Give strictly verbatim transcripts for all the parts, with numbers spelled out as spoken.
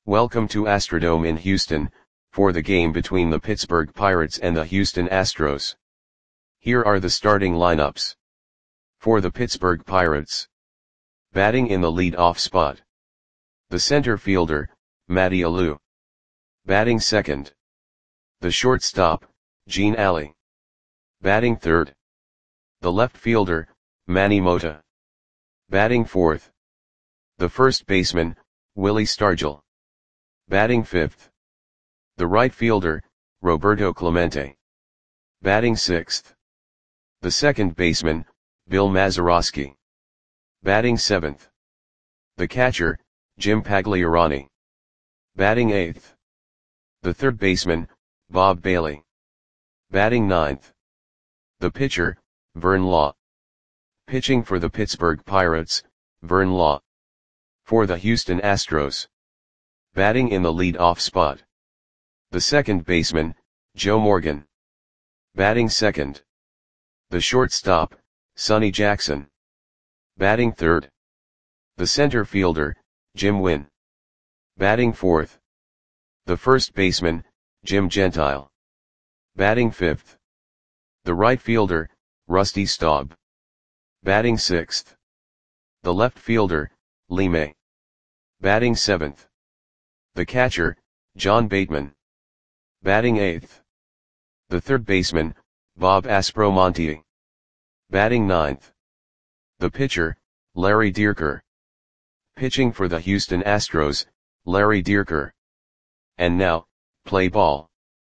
Welcome to Astrodome in Houston, for the game between the Pittsburgh Pirates and the Houston Astros. Here are the starting lineups. For the Pittsburgh Pirates. Batting in the lead-off spot. The center fielder, Matty Alou. Batting second. The shortstop, Gene Alley. Batting third. The left fielder, Manny Mota. Batting fourth. The first baseman, Willie Stargell. Batting fifth. The right fielder, Roberto Clemente. Batting sixth. The second baseman, Bill Mazeroski. Batting seventh. The catcher, Jim Pagliarani. Batting eighth. The third baseman, Bob Bailey. Batting ninth. The pitcher, Vern Law. Pitching for the Pittsburgh Pirates, Vern Law. For the Houston Astros. Batting in the lead-off spot. The second baseman, Joe Morgan. Batting second. The shortstop, Sonny Jackson. Batting third. The center fielder, Jim Wynn. Batting fourth. The first baseman, Jim Gentile. Batting fifth. The right fielder, Rusty Staub. Batting sixth. The left fielder, Lee May. Batting seventh. The catcher, John Bateman. Batting eighth. The third baseman, Bob Aspromonte. Batting ninth. The pitcher, Larry Dierker. Pitching for the Houston Astros, Larry Dierker. And now, play ball.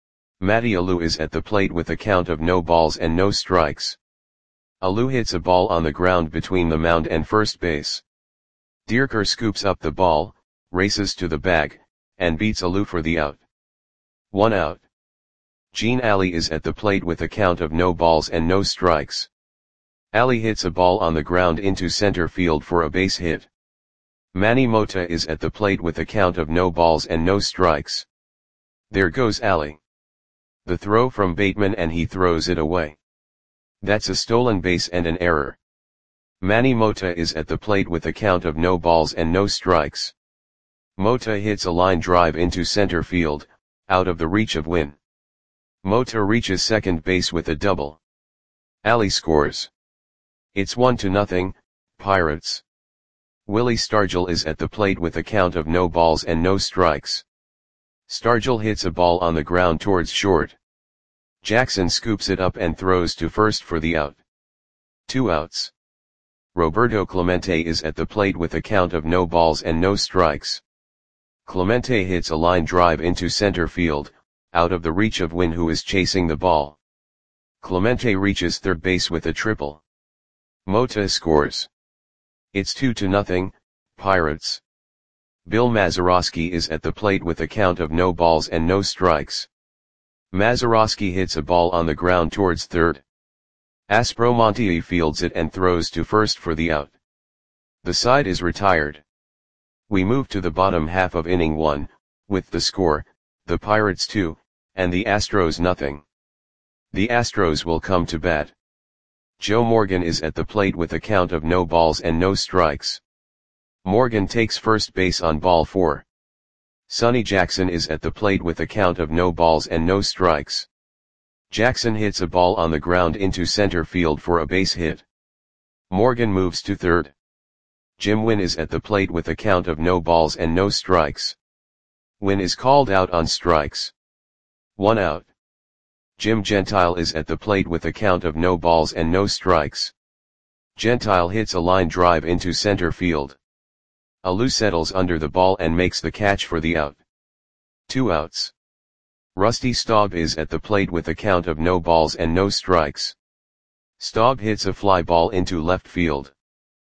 Matty Alou is at the plate with a count of no balls and no strikes. Alou hits a ball on the ground between the mound and first base. Dierker scoops up the ball, races to the bag, and beats Alou for the out. One out. Gene Alley is at the plate with a count of no balls and no strikes. Alley hits a ball on the ground into center field for a base hit. Manny Mota is at the plate with a count of no balls and no strikes. There goes Alley. The throw from Bateman and he throws it away. That's a stolen base and an error. Manny Mota is at the plate with a count of no balls and no strikes. Mota hits a line drive into center field, out of the reach of Wynn. Mota reaches second base with a double. Alley scores. It's one to nothing, Pirates. Willie Stargell is at the plate with a count of no balls and no strikes. Stargell hits a ball on the ground towards short. Jackson scoops it up and throws to first for the out. Two outs. Roberto Clemente is at the plate with a count of no balls and no strikes. Clemente hits a line drive into center field, out of the reach of Wynn who is chasing the ball. Clemente reaches third base with a triple. Mota scores. It's two to nothing, Pirates. Bill Mazeroski is at the plate with a count of no balls and no strikes. Mazeroski hits a ball on the ground towards third. Aspromonte fields it and throws to first for the out. The side is retired. We move to the bottom half of inning one, with the score, the Pirates two, and the Astros nothing. The Astros will come to bat. Joe Morgan is at the plate with a count of no balls and no strikes. Morgan takes first base on ball four. Sonny Jackson is at the plate with a count of no balls and no strikes. Jackson hits a ball on the ground into center field for a base hit. Morgan moves to third. Jim Wynn is at the plate with a count of no balls and no strikes. Wynn is called out on strikes. One out. Jim Gentile is at the plate with a count of no balls and no strikes. Gentile hits a line drive into center field. Alou settles under the ball and makes the catch for the out. Two outs. Rusty Staub is at the plate with a count of no balls and no strikes. Staub hits a fly ball into left field.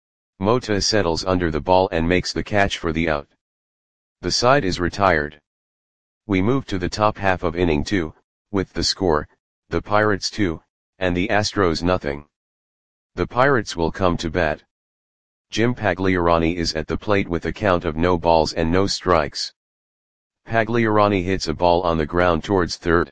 Mota settles under the ball and makes the catch for the out. The side is retired. We move to the top half of inning two, with the score, the Pirates two, and the Astros nothing. The Pirates will come to bat. Jim Pagliarani is at the plate with a count of no balls and no strikes. Pagliarani hits a ball on the ground towards third.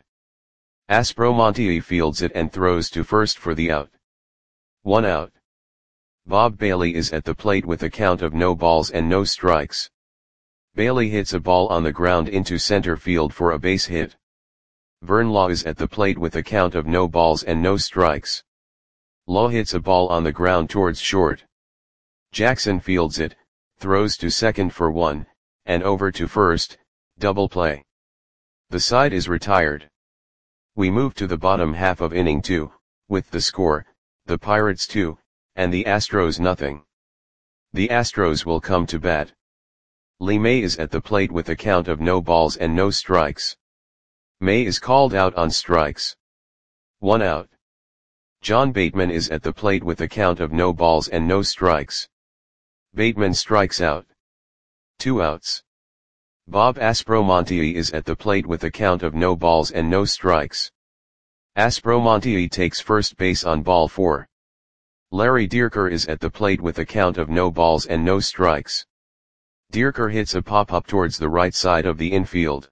Aspromonte fields it and throws to first for the out. One out. Bob Bailey is at the plate with a count of no balls and no strikes. Bailey hits a ball on the ground into center field for a base hit. Vern Law is at the plate with a count of no balls and no strikes. Law hits a ball on the ground towards short. Jackson fields it, throws to second for one, and over to first, double play. The side is retired. We move to the bottom half of inning two, with the score, the Pirates two, and the Astros nothing. The Astros will come to bat. Lee May is at the plate with a count of no balls and no strikes. May is called out on strikes. One out. John Bateman is at the plate with a count of no balls and no strikes. Bateman strikes out. Two outs. Bob Aspromonte is at the plate with a count of no balls and no strikes. Aspromonte takes first base on ball four. Larry Dierker is at the plate with a count of no balls and no strikes. Dierker hits a pop-up towards the right side of the infield.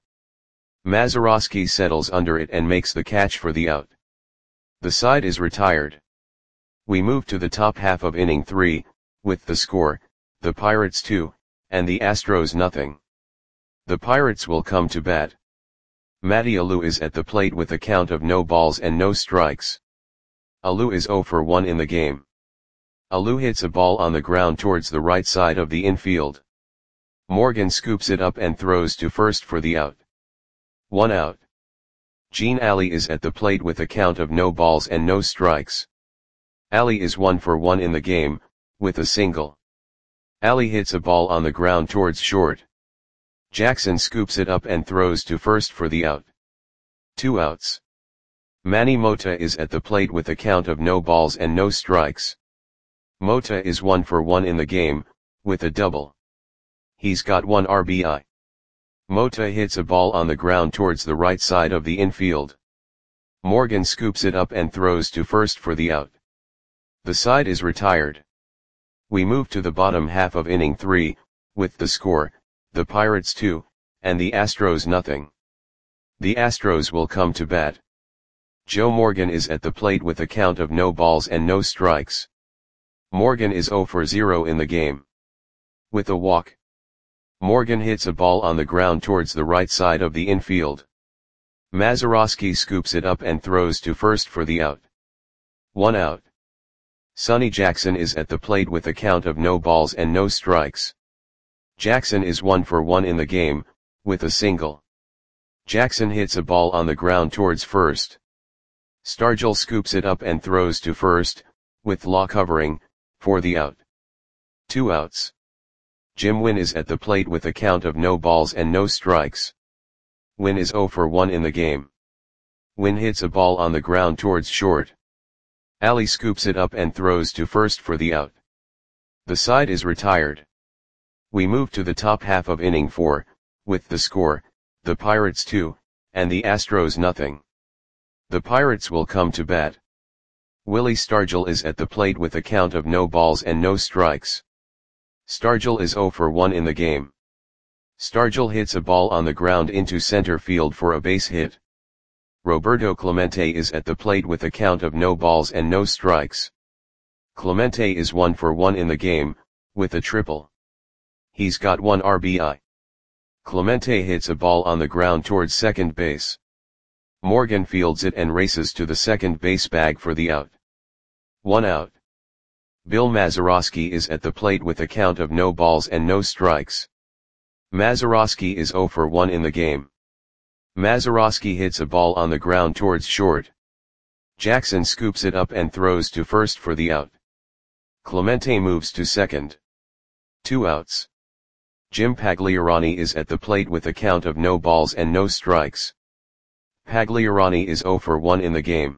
Mazeroski settles under it and makes the catch for the out. The side is retired. We move to the top half of inning three, with the score, the Pirates two, and the Astros nothing. The Pirates will come to bat. Matty Alou is at the plate with a count of no balls and no strikes. Alou is oh for one in the game. Alou hits a ball on the ground towards the right side of the infield. Morgan scoops it up and throws to first for the out. One out. Gene Alley is at the plate with a count of no balls and no strikes. Alley is one for one in the game, with a single. Alley hits a ball on the ground towards short. Jackson scoops it up and throws to first for the out. Two outs. Manny Mota is at the plate with a count of no balls and no strikes. Mota is one for one in the game, with a double. He's got one R B I. Mota hits a ball on the ground towards the right side of the infield. Morgan scoops it up and throws to first for the out. The side is retired. We move to the bottom half of inning three, with the score, the Pirates two, and the Astros nothing. The Astros will come to bat. Joe Morgan is at the plate with a count of no balls and no strikes. Morgan is oh for zero in the game. With a walk. Morgan hits a ball on the ground towards the right side of the infield. Mazeroski scoops it up and throws to first for the out. One out. Sonny Jackson is at the plate with a count of no balls and no strikes. Jackson is one for one in the game, with a single. Jackson hits a ball on the ground towards first. Stargell scoops it up and throws to first, with Law covering, for the out. Two outs. Jim Wynn is at the plate with a count of no balls and no strikes. Wynn is oh for one in the game. Wynn hits a ball on the ground towards short. Alley scoops it up and throws to first for the out. The side is retired. We move to the top half of inning four, with the score, the Pirates two, and the Astros nothing. The Pirates will come to bat. Willie Stargell is at the plate with a count of no balls and no strikes. Stargell is oh for one in the game. Stargell hits a ball on the ground into center field for a base hit. Roberto Clemente is at the plate with a count of no balls and no strikes. Clemente is one for one in the game, with a triple. He's got one R B I. Clemente hits a ball on the ground towards second base. Morgan fields it and races to the second base bag for the out. One out. Bill Mazeroski is at the plate with a count of no balls and no strikes. Mazeroski is oh for one in the game. Mazeroski hits a ball on the ground towards short. Jackson scoops it up and throws to first for the out. Clemente moves to second. Two outs. Jim Pagliarani is at the plate with a count of no balls and no strikes. Pagliarani is oh for one in the game.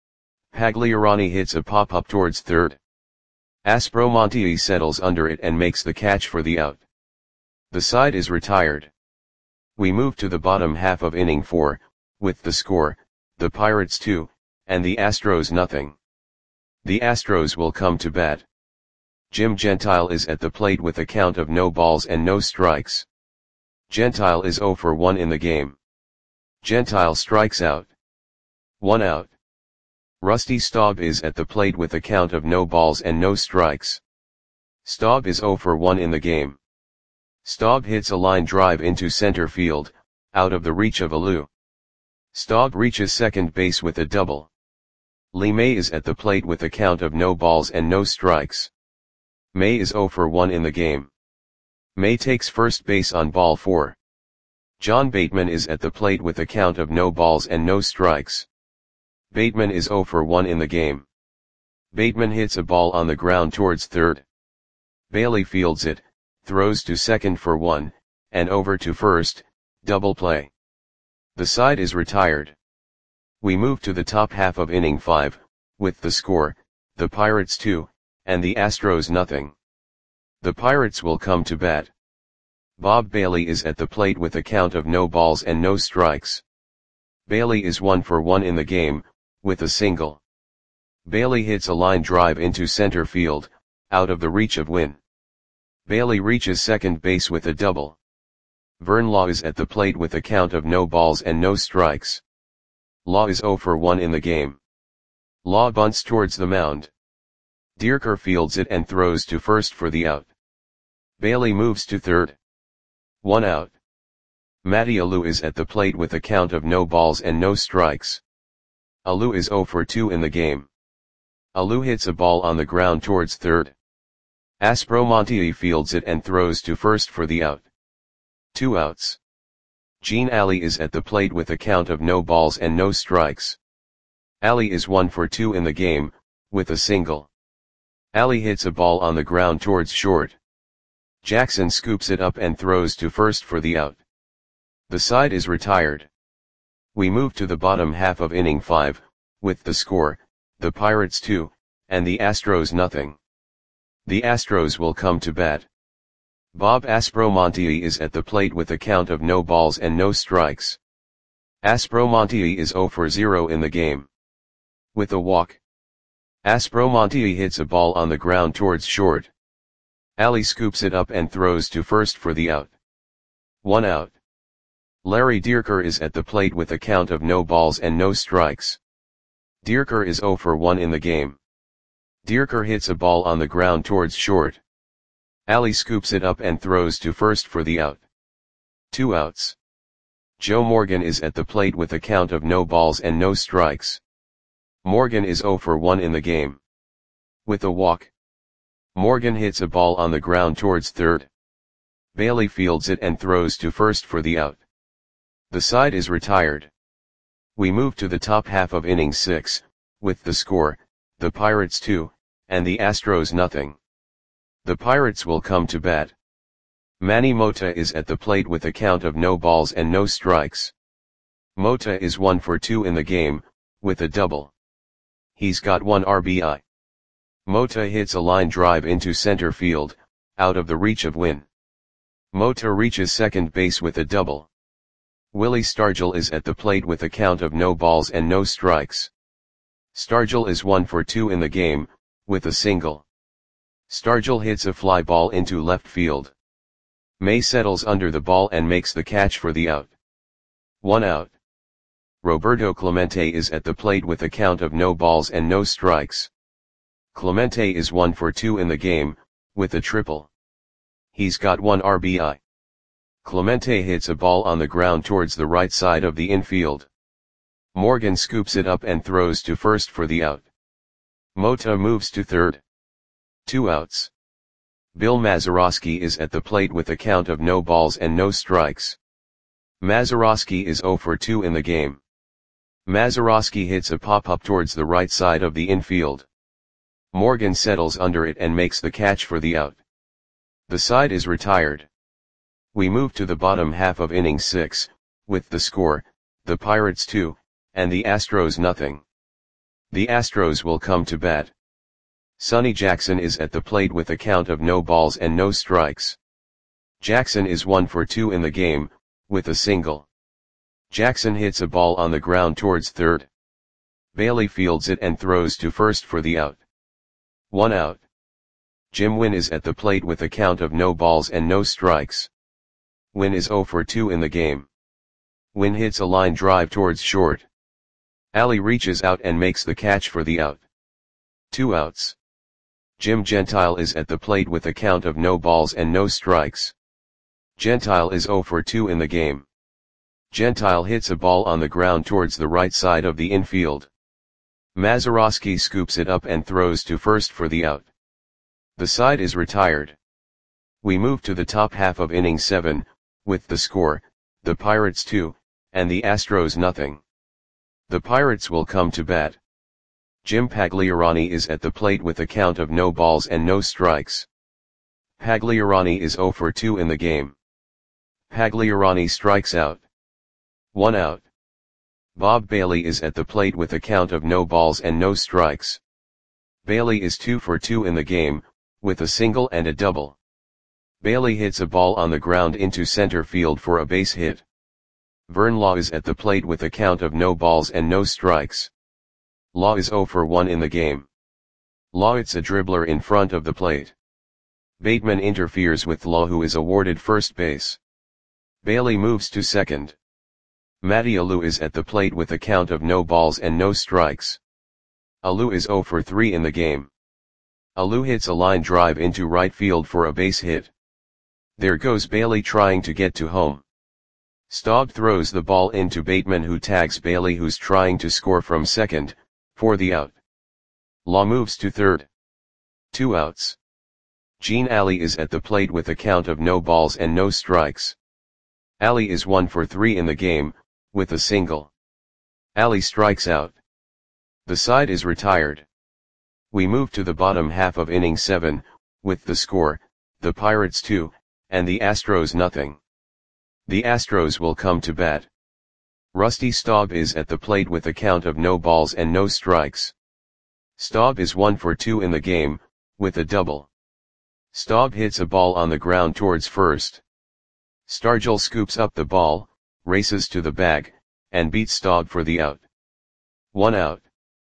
Pagliarani hits a pop-up towards third. Aspromonte settles under it and makes the catch for the out. The side is retired. We move to the bottom half of inning four, with the score, the Pirates two, and the Astros nothing. The Astros will come to bat. Jim Gentile is at the plate with a count of no balls and no strikes. Gentile is oh for one in the game. Gentile strikes out. One out. Rusty Staub is at the plate with a count of no balls and no strikes. Staub is oh for one in the game. Staub hits a line drive into center field, out of the reach of Alou. Staub reaches second base with a double. Lee May is at the plate with a count of no balls and no strikes. May is zero for one in the game. May takes first base on ball four. John Bateman is at the plate with a count of no balls and no strikes. Bateman is zero for one in the game. Bateman hits a ball on the ground towards third. Bailey fields it, throws to second for one, and over to first, double play. The side is retired. We move to the top half of inning five, with the score, the Pirates two, and the Astros nothing. The Pirates will come to bat. Bob Bailey is at the plate with a count of no balls and no strikes. Bailey is one for one in the game, with a single. Bailey hits a line drive into center field, out of the reach of Wynn. Bailey reaches second base with a double. Vern Law is at the plate with a count of no balls and no strikes. Law is zero for one in the game. Law bunts towards the mound. Dierker fields it and throws to first for the out. Bailey moves to third. One out. Matty Alou is at the plate with a count of no balls and no strikes. Alou is zero for two in the game. Alou hits a ball on the ground towards third. Aspromonte fields it and throws to first for the out. Two outs. Gene Alley is at the plate with a count of no balls and no strikes. Alley is one for two in the game, with a single. Alley hits a ball on the ground towards short. Jackson scoops it up and throws to first for the out. The side is retired. We move to the bottom half of inning five, with the score, the Pirates two, and the Astros nothing. The Astros will come to bat. Bob Aspromonte is at the plate with a count of no balls and no strikes. Aspromonte is zero for zero in the game. With a walk. Aspromonte hits a ball on the ground towards short. Alley scoops it up and throws to first for the out. One out. Larry Dierker is at the plate with a count of no balls and no strikes. Dierker is zero for one in the game. Dierker hits a ball on the ground towards short. Alley scoops it up and throws to first for the out. Two outs. Joe Morgan is at the plate with a count of no balls and no strikes. Morgan is zero for one in the game. With a walk. Morgan hits a ball on the ground towards third. Bailey fields it and throws to first for the out. The side is retired. We move to the top half of inning six, with the score, the Pirates two, and the Astros nothing. The Pirates will come to bat. Manny Mota is at the plate with a count of no balls and no strikes. Mota is one for two in the game, with a double. He's got one R B I. Mota hits a line drive into center field, out of the reach of Wynn. Mota reaches second base with a double. Willie Stargell is at the plate with a count of no balls and no strikes. Stargell is one for two in the game, with a single. Stargell hits a fly ball into left field. May settles under the ball and makes the catch for the out. One out. Roberto Clemente is at the plate with a count of no balls and no strikes. Clemente is one for two in the game, with a triple. He's got one R B I. Clemente hits a ball on the ground towards the right side of the infield. Morgan scoops it up and throws to first for the out. Mota moves to third. Two outs. Bill Mazeroski is at the plate with a count of no balls and no strikes. Mazeroski is zero for two in the game. Mazeroski hits a pop-up towards the right side of the infield. Morgan settles under it and makes the catch for the out. The side is retired. We move to the bottom half of inning six, with the score, the Pirates two, and the Astros nothing. The Astros will come to bat. Sonny Jackson is at the plate with a count of no balls and no strikes. Jackson is one for two in the game, with a single. Jackson hits a ball on the ground towards third. Bailey fields it and throws to first for the out. One out. Jim Wynn is at the plate with a count of no balls and no strikes. Wynn is zero for two in the game. Wynn hits a line drive towards short. Alley reaches out and makes the catch for the out. Two outs. Jim Gentile is at the plate with a count of no balls and no strikes. Gentile is zero for two in the game. Gentile hits a ball on the ground towards the right side of the infield. Mazeroski scoops it up and throws to first for the out. The side is retired. We move to the top half of inning seven, with the score, the Pirates two, and the Astros nothing. The Pirates will come to bat. Jim Pagliarani is at the plate with a count of no balls and no strikes. Pagliarani is zero for two in the game. Pagliarani strikes out. One out. Bob Bailey is at the plate with a count of no balls and no strikes. Bailey is two for two in the game, with a single and a double. Bailey hits a ball on the ground into center field for a base hit. Vern Law is at the plate with a count of no balls and no strikes. Law is zero for one in the game. Law hits a dribbler in front of the plate. Bateman interferes with Law, who is awarded first base. Bailey moves to second. Matty Alou is at the plate with a count of no balls and no strikes. Alou is zero for three in the game. Alou hits a line drive into right field for a base hit. There goes Bailey trying to get to home. Staub throws the ball into Bateman, who tags Bailey, who's trying to score from second, for the out. Law moves to third. Two outs. Gene Alley is at the plate with a count of no balls and no strikes. Alley is one for three in the game, with a single. Alley strikes out. The side is retired. We move to the bottom half of inning seven, with the score, the Pirates two, and the Astros nothing. The Astros will come to bat. Rusty Staub is at the plate with a count of no balls and no strikes. Staub is one for two in the game, with a double. Staub hits a ball on the ground towards first. Stargell scoops up the ball, races to the bag, and beats Staub for the out. One out.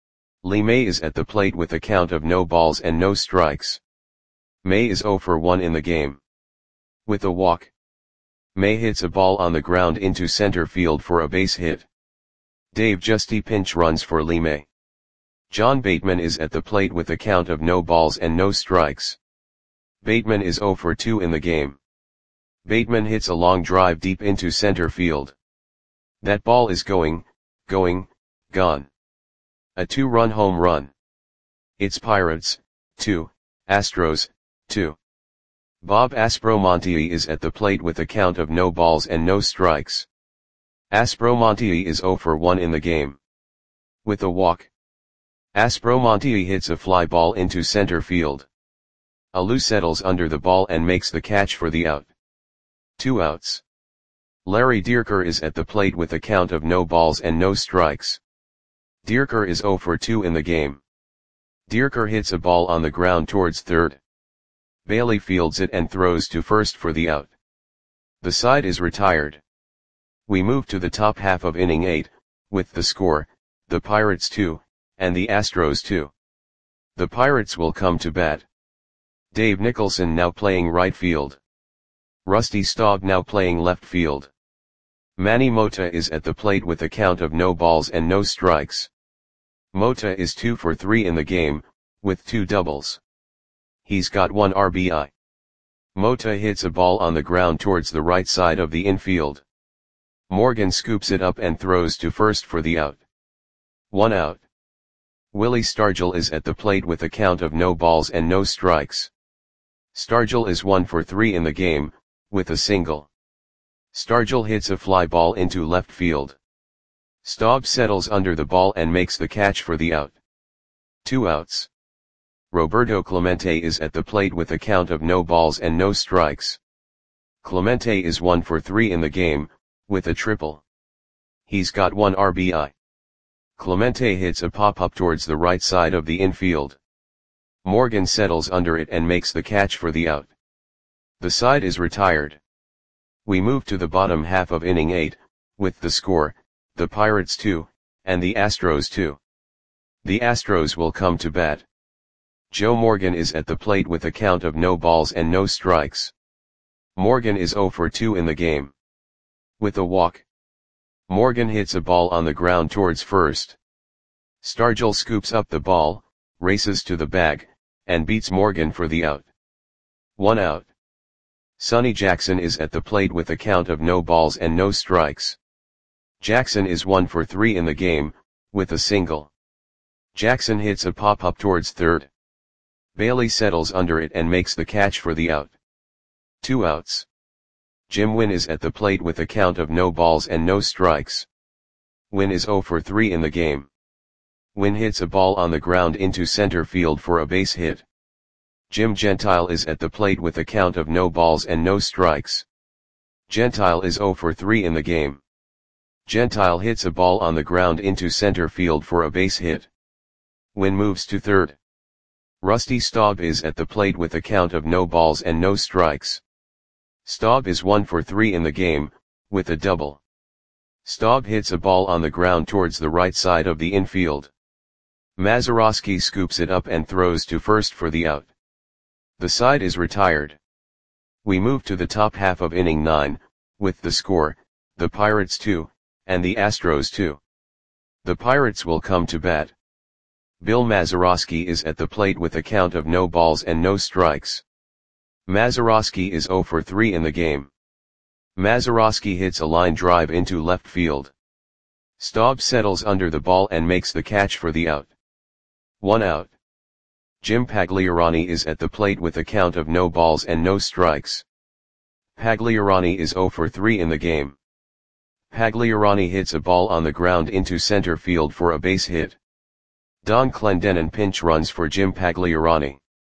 Lee May is at the plate with a count of no balls and no strikes. May is zero for one in the game. With a walk. May hits a ball on the ground into center field for a base hit. Dave Justy pinch runs for Lee May. John Bateman is at the plate with a count of no balls and no strikes. Bateman is zero for two in the game. Bateman hits a long drive deep into center field. That ball is going, going, gone. A two-run home run. It's Pirates, two, Astros, two. Bob Aspromonte is at the plate with a count of no balls and no strikes. Aspromonte is zero for one in the game. With a walk. Aspromonte hits a fly ball into center field. Alou settles under the ball and makes the catch for the out. Two outs. Larry Dierker is at the plate with a count of no balls and no strikes. Dierker is zero for two in the game. Dierker hits a ball on the ground towards third. Bailey fields it and throws to first for the out. The side is retired. We move to the top half of inning eight, with the score, the Pirates two, and the Astros two. The Pirates will come to bat. Dave Nicholson now playing right field. Rusty Staub now playing left field. Manny Mota is at the plate with a count of no balls and no strikes. Mota is two for three in the game, with two doubles. He's got one R B I. Mota hits a ball on the ground towards the right side of the infield. Morgan scoops it up and throws to first for the out. One out. Willie Stargell is at the plate with a count of no balls and no strikes. Stargell is one for three in the game, with a single. Stargell hits a fly ball into left field. Staub settles under the ball and makes the catch for the out. Two outs. Roberto Clemente is at the plate with a count of no balls and no strikes. Clemente is one for three in the game, with a triple. He's got one R B I. Clemente hits a pop-up towards the right side of the infield. Morgan settles under it and makes the catch for the out. The side is retired. We move to the bottom half of inning eight, with the score, the Pirates two, and the Astros two. The Astros will come to bat. Joe Morgan is at the plate with a count of no balls and no strikes. Morgan is zero for two in the game. With a walk. Morgan hits a ball on the ground towards first. Stargell scoops up the ball, races to the bag, and beats Morgan for the out. One out. Sonny Jackson is at the plate with a count of no balls and no strikes. Jackson is one for three in the game, with a single. Jackson hits a pop-up towards third. Bailey settles under it and makes the catch for the out. Two outs. Jim Wynn is at the plate with a count of no balls and no strikes. Wynn is zero for three in the game. Wynn hits a ball on the ground into center field for a base hit. Jim Gentile is at the plate with a count of no balls and no strikes. Gentile is zero for three in the game. Gentile hits a ball on the ground into center field for a base hit. Wynn moves to third. Rusty Staub is at the plate with a count of no balls and no strikes. Staub is one for three in the game, with a double. Staub hits a ball on the ground towards the right side of the infield. Mazeroski scoops it up and throws to first for the out. The side is retired. We move to the top half of inning nine, with the score, the Pirates two, and the Astros two. The Pirates will come to bat. Bill Mazeroski is at the plate with a count of no balls and no strikes. Mazeroski is zero for three in the game. Mazeroski hits a line drive into left field. Staub settles under the ball and makes the catch for the out. One out. Jim Pagliarani is at the plate with a count of no balls and no strikes. Pagliarani is zero for three in the game. Pagliarani hits a ball on the ground into center field for a base hit. Don Clendenon pinch runs for Jim Pagliarani.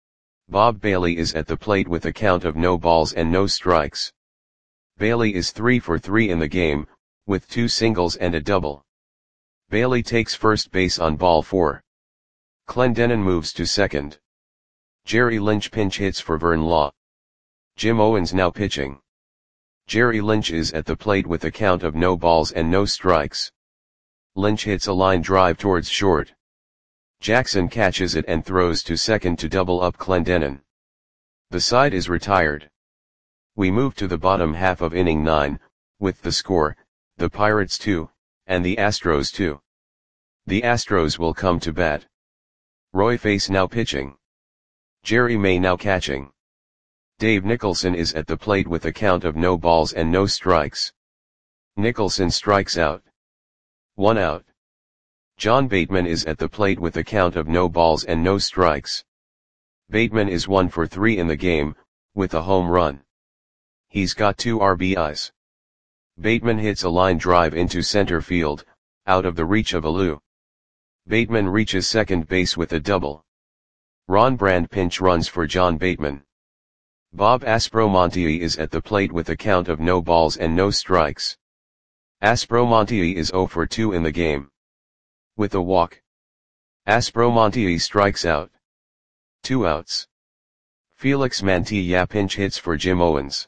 Bob Bailey is at the plate with a count of no balls and no strikes. Bailey is three for three in the game, with two singles and a double. Bailey takes first base on ball four. Clendenon moves to second. Jerry Lynch pinch hits for Vern Law. Jim Owens now pitching. Jerry Lynch is at the plate with a count of no balls and no strikes. Lynch hits a line drive towards short. Jackson catches it and throws to second to double up Clendenon. The side is retired. We move to the bottom half of inning nine, with the score, the Pirates two, and the Astros two. The Astros will come to bat. Roy Face now pitching. Jerry May now catching. Dave Nicholson is at the plate with a count of no balls and no strikes. Nicholson strikes out. One out. John Bateman is at the plate with a count of no balls and no strikes. Bateman is one for three in the game, with a home run. He's got two R B Is. Bateman hits a line drive into center field, out of the reach of Alou. Bateman reaches second base with a double. Ron Brand pinch runs for John Bateman. Bob Aspromonte is at the plate with a count of no balls and no strikes. Aspromonte is zero for two in the game. With a walk. Aspromonte strikes out. Two outs. Felix Mantilla pinch hits for Jim Owens.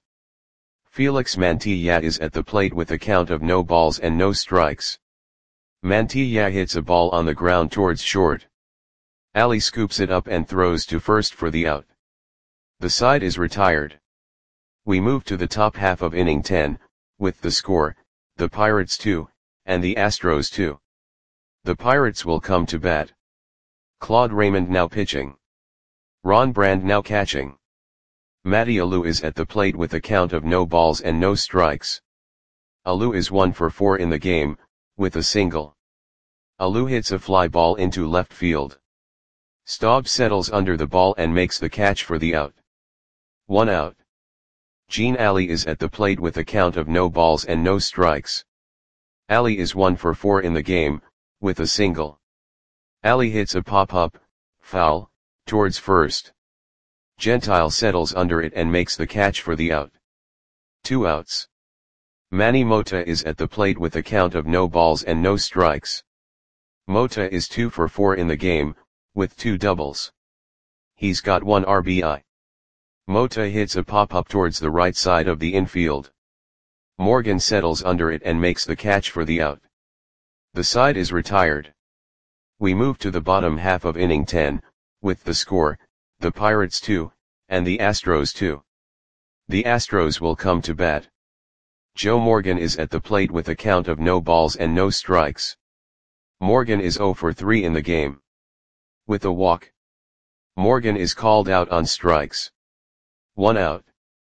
Felix Mantilla is at the plate with a count of no balls and no strikes. Mantilla hits a ball on the ground towards short. Ali scoops it up and throws to first for the out. The side is retired. We move to the top half of inning ten, with the score, the Pirates two, and the Astros two. The Pirates will come to bat. Claude Raymond now pitching. Ron Brand now catching. Matty Alou is at the plate with a count of no balls and no strikes. Alou is one for four in the game, with a single. Alou hits a fly ball into left field. Staub settles under the ball and makes the catch for the out. One out. Gene Ali is at the plate with a count of no balls and no strikes. Ali is one for four in the game, with a single. Ali hits a pop-up, foul, towards first. Gentile settles under it and makes the catch for the out. Two outs. Manny Mota is at the plate with a count of no balls and no strikes. Mota is two for four in the game, with two doubles. He's got one R B I. Mota hits a pop-up towards the right side of the infield. Morgan settles under it and makes the catch for the out. The side is retired. We move to the bottom half of inning ten, with the score, the Pirates two, and the Astros two. The Astros will come to bat. Joe Morgan is at the plate with a count of no balls and no strikes. Morgan is zero for three in the game. With a walk. Morgan is called out on strikes. One out.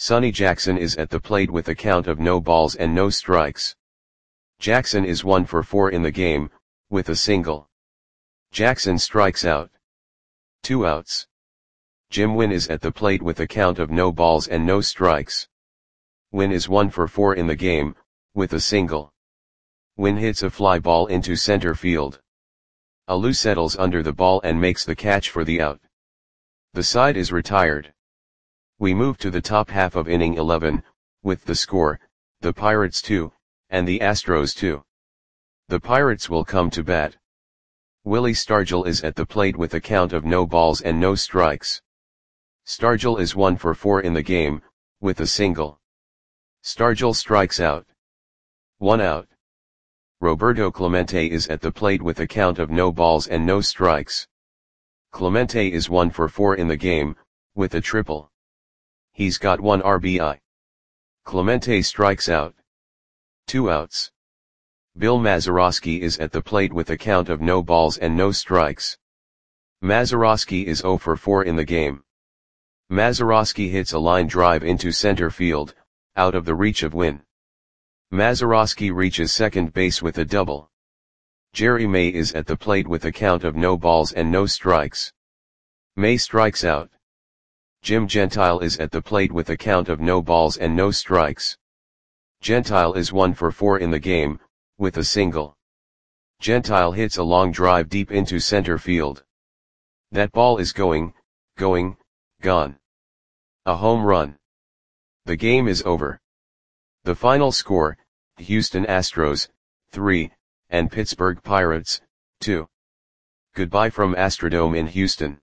Sonny Jackson is at the plate with a count of no balls and no strikes. Jackson is one for four in the game, with a single. Jackson strikes out. Two outs. Jim Wynn is at the plate with a count of no balls and no strikes. Wynn is one for four in the game, with a single. Wynn hits a fly ball into center field. Alou settles under the ball and makes the catch for the out. The side is retired. We move to the top half of inning eleven, with the score, the Pirates two, and the Astros two. The Pirates will come to bat. Willie Stargell is at the plate with a count of no balls and no strikes. Stargell is one for four in the game, with a single. Stargell strikes out. One out. Roberto Clemente is at the plate with a count of no balls and no strikes. Clemente is one for four in the game, with a triple. He's got one R B I. Clemente strikes out. Two outs. Bill Mazeroski is at the plate with a count of no balls and no strikes. Mazeroski is zero for four in the game. Mazeroski hits a line drive into center field, out of the reach of Wynn. Mazeroski reaches second base with a double. Jerry May is at the plate with a count of no balls and no strikes. May strikes out. Jim Gentile is at the plate with a count of no balls and no strikes. Gentile is one for four in the game, with a single. Gentile hits a long drive deep into center field. That ball is going, going, gone. A home run. The game is over. The final score, Houston Astros, three, and Pittsburgh Pirates, two. Goodbye from Astrodome in Houston.